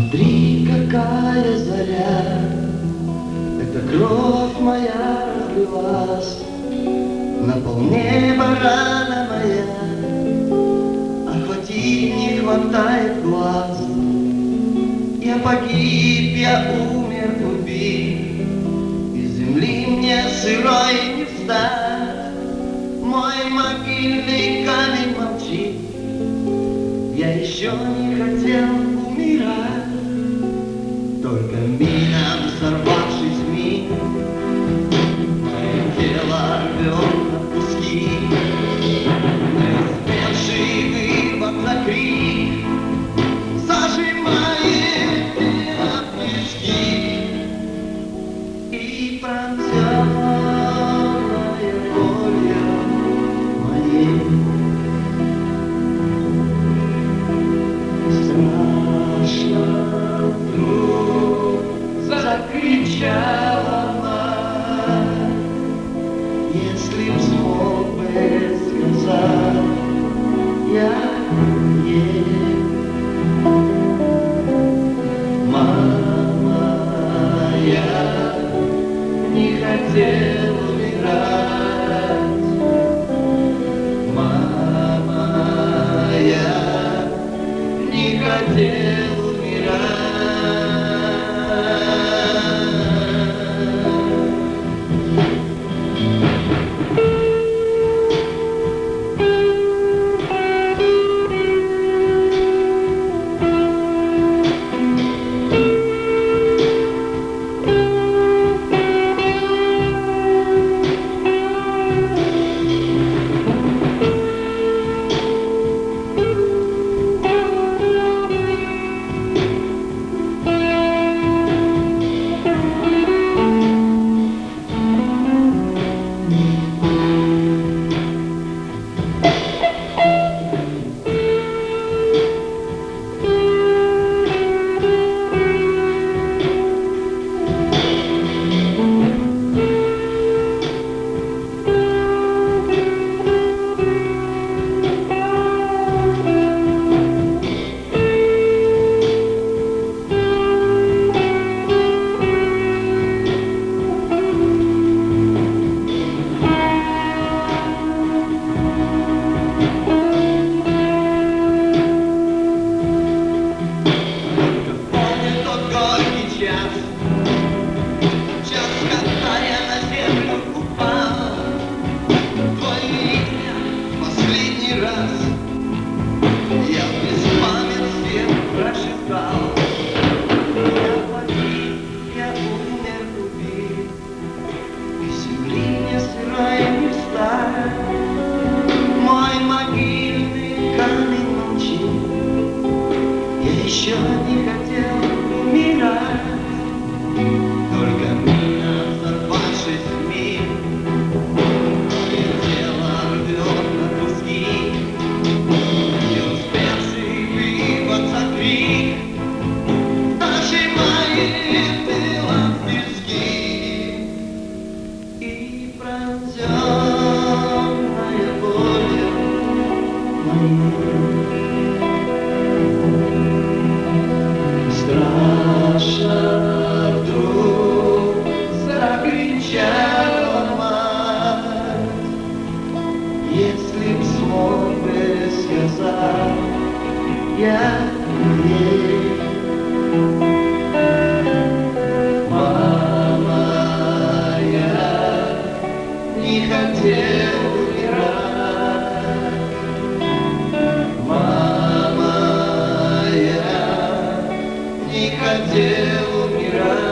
Смотри, какая заря, эта кровь моя разлилась на полнеба, рана моя, охватить не хватает глаз. Я погиб, я умер, убит, из земли мне сырой не встать. Мой могильный камень молчит, я еще не хотел умирать. Только мина, взорвавшись миг, мое тело рвет на куски, не успевший вырваться крик зажимает меня в тиски. И пронзенная болью моей страшно вдруг закричала мать. Если б смог бы сказать я ей: мама, я не хотел умирать. Мама, я не хотел умирать. Еще не хотел умирать, только мина, взорвавшись в миг, мое тело рвет на куски, не успевший вырваться крик зажимает тело в тиски. И пронзенная болью моей страшно вдруг закричала мать. Если б смог бы сказать я ей: мама, я не хотел умирать. Мама, я не хотел умирать.